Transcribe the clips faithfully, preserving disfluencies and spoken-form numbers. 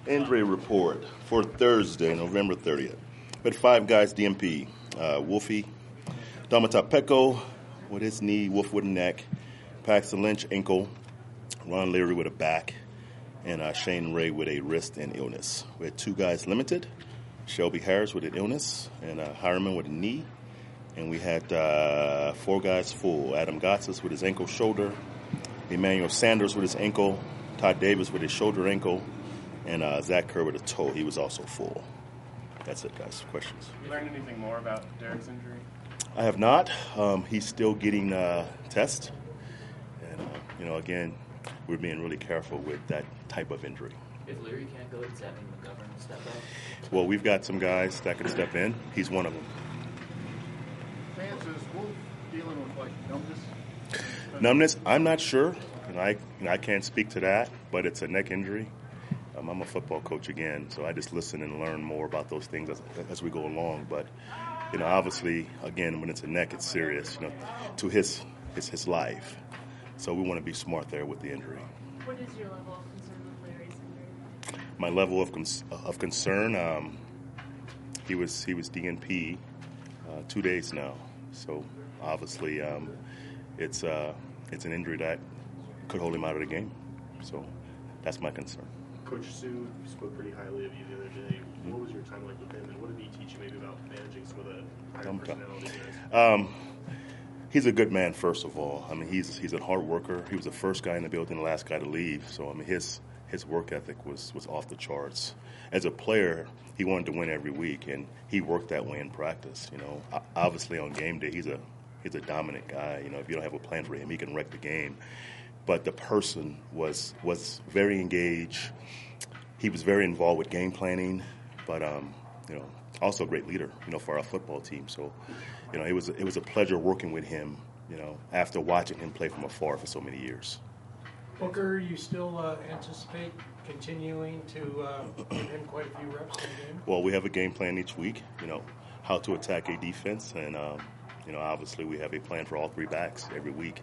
Injury report for Thursday, November thirtieth. We had five guys D M P. Uh, Wolfie, Domata Pecco with his knee, Wolf with a neck, Paxton Lynch ankle, Ron Leary with a back, and uh, Shane Ray with a wrist and illness. We had two guys limited, Shelby Harris with an illness, and uh, Hireman with a knee. And we had uh, four guys full, Adam Gotsis with his ankle shoulder, Emmanuel Sanders with his ankle, Todd Davis with his shoulder ankle, and uh, Zach Kerr with a toe. He was also full. That's it, guys. Questions? You learned anything more about Derek's injury? I have not. Um, he's still getting uh, tests. And, uh, you know, again, we're being really careful with that type of injury. If Leary can't go, does that mean McGovern will step up? Well, we've got some guys that can step in. He's one of them. Fans, is Wolf dealing with, like, numbness? Numbness, I'm not sure. And I, you know, I can't speak to that, but it's a neck injury. Um, I'm a football coach again, so I just listen and learn more about those things as, as we go along. But, you know, obviously, again, when it's a neck, it's serious, you know, to his his, his life. So we want to be smart there with the injury. What is your level of concern with Larry's injury? My level of cons- of concern, um, he was he was D N P uh, two days now. So obviously, um, it's uh, it's an injury that could hold him out of the game. So that's my concern. Coach Sue spoke pretty highly of you the other day. What was your time like with him, and what did he teach you maybe about managing some of the higher personality guys? Um, he's a good man, first of all. I mean, he's he's a hard worker. He was the first guy in the building, the last guy to leave. So I mean, his his work ethic was was off the charts. As a player, he wanted to win every week, and he worked that way in practice. You know, obviously on game day, he's a he's a dominant guy. You know, if you don't have a plan for him, he can wreck the game. But the person was was very engaged. He was very involved with game planning, but um, you know, also a great leader. You know, for our football team. So, you know, it was it was a pleasure working with him. You know, after watching him play from afar for so many years. Booker, you still uh, anticipate continuing to uh, give him quite a few reps in the game? Well, we have a game plan each week. You know, how to attack a defense, and um, you know, obviously we have a plan for all three backs every week.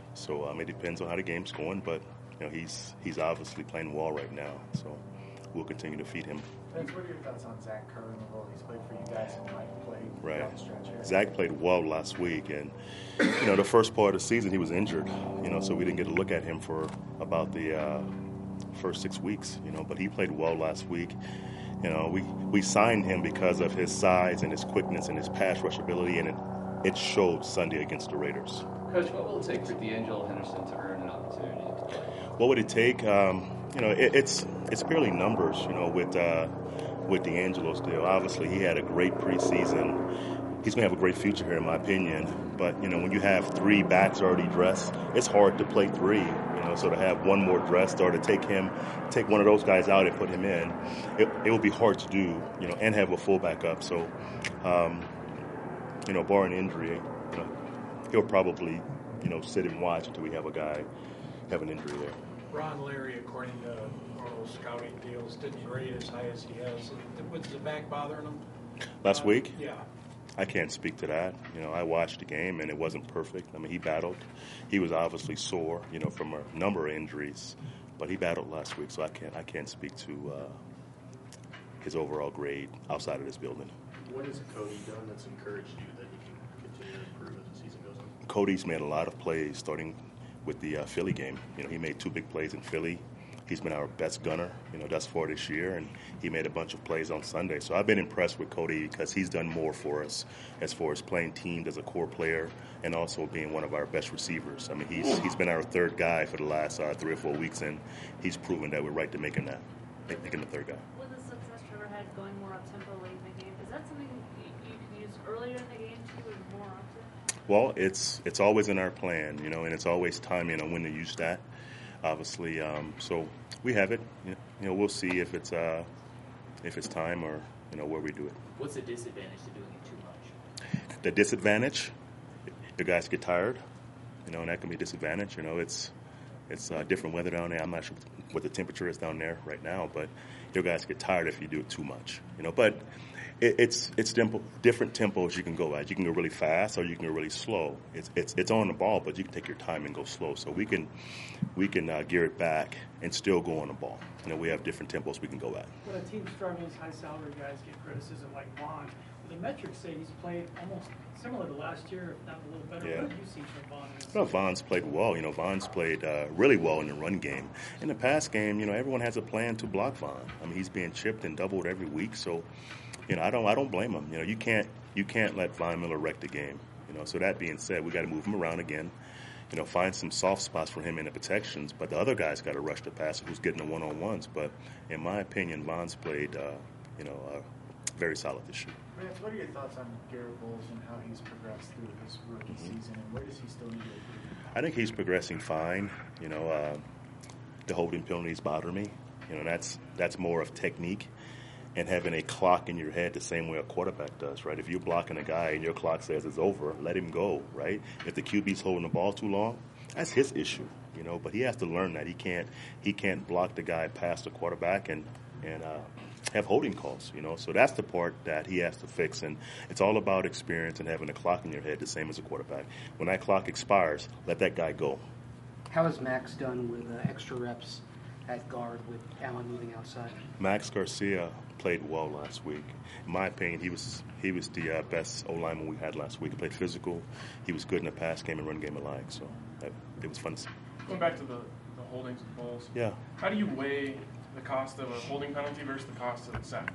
So um, it depends on how the game's going, but you know he's he's obviously playing well right now. So we'll continue to feed him. Vince, what are your thoughts on Zach Kerr and the role he's played for you guys and might play right. down the stretch here? Zach played well last week, and you know the first part of the season he was injured. You know, so we didn't get to look at him for about the uh, first six weeks. You know, but he played well last week. You know, we we signed him because of his size and his quickness and his pass rush ability, and it it showed Sunday against the Raiders. Coach, what will it take for D'Angelo Henderson to earn an opportunity to play? What would it take? Um, you know, it, it's it's purely numbers. You know, with uh, with D'Angelo's deal. Obviously, he had a great preseason. He's going to have a great future here, in my opinion. But you know, when you have three backs already dressed, it's hard to play three. You know, so to have one more dressed or to take him, take one of those guys out and put him in, it, it will be hard to do. You know, and have a fullback up. So, um, you know, barring injury, you know, he'll probably, you know, sit and watch until we have a guy have an injury there. Ron Leary, according to normal scouting deals, didn't grade as high as he has. Was the back bothering him? Last uh, week? Yeah. I can't speak to that. You know, I watched the game, and it wasn't perfect. I mean, he battled. He was obviously sore, you know, from a number of injuries. But he battled last week, so I can't I can't speak to uh, his overall grade outside of this building. What has Cody done that's encouraged you that he can continue to improve as the season goes on? Cody's made a lot of plays, starting with the uh, Philly game. You know, he made two big plays in Philly. He's been our best gunner, you know, thus far this year, and he made a bunch of plays on Sunday. So I've been impressed with Cody because he's done more for us as far as playing teams as a core player and also being one of our best receivers. I mean, he's he's been our third guy for the last uh, three or four weeks, and he's proven that we're right to making that, making the third guy. With the success Trevor had going more up-tempo late in the game, is that something you, you can use earlier in the game too, or more often? Well, it's it's always in our plan, you know, and it's always timing on when to use that. Obviously, um, so we have it. You know, we'll see if it's uh, if it's time or you know where we do it. What's the disadvantage to doing it too much? The disadvantage, the guys get tired, you know, and that can be a disadvantage. You know, it's it's uh, different weather down there. I'm not sure what the temperature is down there right now, but your guys get tired if you do it too much. You know, but It, it's it's tempo, different tempos you can go at. You can go really fast or you can go really slow. It's it's it's on the ball, but you can take your time and go slow. So we can we can uh, gear it back and still go on the ball. You know, we have different tempos we can go at. When a team struggles, high salary guys get criticism like Vaughn. The metrics say he's played almost similar to last year, if not a little better. Yeah. What have you seen from Vaughn? Well, Vaughn's played well. You know, Vaughn's played uh, really well in the run game. In the pass game, you know, everyone has a plan to block Vaughn. I mean, he's being chipped and doubled every week. So, you know, I don't I don't blame him. You know, you can't you can't let Von Miller wreck the game. You know, so that being said, we got to move him around again. You know, find some soft spots for him in the protections. But the other guys got to rush the passer who's getting the one-on-ones. But in my opinion, Vaughn's played, uh, you know, uh, very solid this year. Vance, what are your thoughts on Garrett Bowles and how he's progressed through his rookie Mm-hmm. season, and where does he still need to improve? I think he's progressing fine. You know, uh, the holding penalties bother me. You know, that's that's more of technique and having a clock in your head the same way a quarterback does, right? If you're blocking a guy and your clock says it's over, let him go, right? If the Q B's holding the ball too long, that's his issue, you know. But he has to learn that he can't he can't block the guy past the quarterback and and uh, have holding calls, you know. So that's the part that he has to fix, and it's all about experience and having a clock in your head the same as a quarterback. When that clock expires, let that guy go. How has Max done with uh, extra reps at guard with Allen moving outside? Max Garcia played well last week. In my opinion, he was he was the uh, best O-lineman we had last week. He played physical. He was good in the pass game and run game alike. So that, it was fun to see. Going back to the, the holdings and balls. Yeah. How do you weigh the cost of a holding penalty versus the cost of the sack?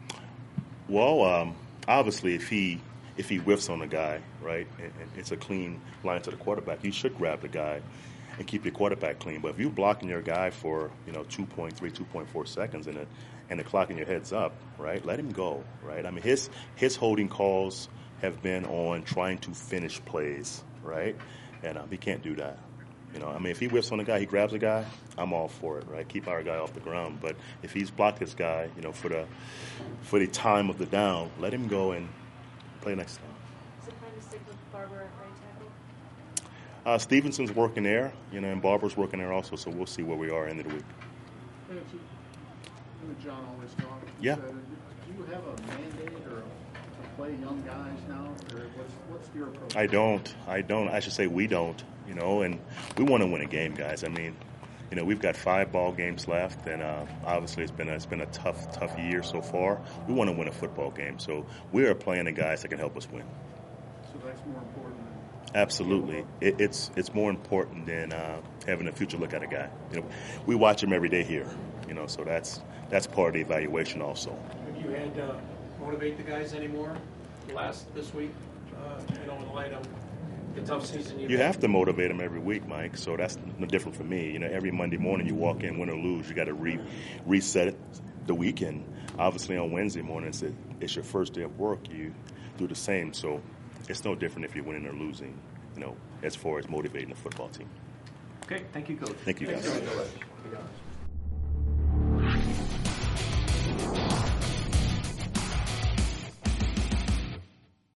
Well, um, obviously, if he if he whiffs on a guy, right, and, and it's a clean line to the quarterback, you should grab the guy and keep your quarterback clean. But if you're blocking your guy for, you know, two point three, two point four seconds and, it, and the clock in your head's up, right, let him go, right? I mean, his his holding calls have been on trying to finish plays, right? And um, he can't do that. You know, I mean, if he whiffs on a guy, he grabs a guy, I'm all for it, right? Keep our guy off the ground. But if he's blocked this guy, you know, for the for the time of the down, let him go and play next time. Is it plan to stick with Barber at right tackle? Uh, Stevenson's working there, you know, and Barber's working there also, so we'll see where we are end of the week. Vance, you and John always talk. Yeah. Uh, do you have a mandate or a, to play young guys now, or what's what's your approach? I don't. I don't. I should say we don't, you know, and we want to win a game, guys. I mean, you know, we've got five ball games left, and uh, obviously it's been a, it's been a tough, tough year so far. We want to win a football game, so we are playing the guys that can help us win. So that's more important. Absolutely, it, it's it's more important than uh, having a future look at a guy. You know, we watch him every day here, you know, so that's that's part of the evaluation also. Have you had to motivate the guys anymore last this week? Uh, you know, in light of the tough season you've You had? have to motivate them every week, Mike. So that's no different for me. You know, every Monday morning you walk in, win or lose, you got to re- reset it the weekend. Obviously, on Wednesday morning, it's, a, it's your first day of work. You do the same. So it's no different if you're winning or losing, you know, as far as motivating the football team. Okay, thank you, Coach. Thank you, guys. Thanks, Coach.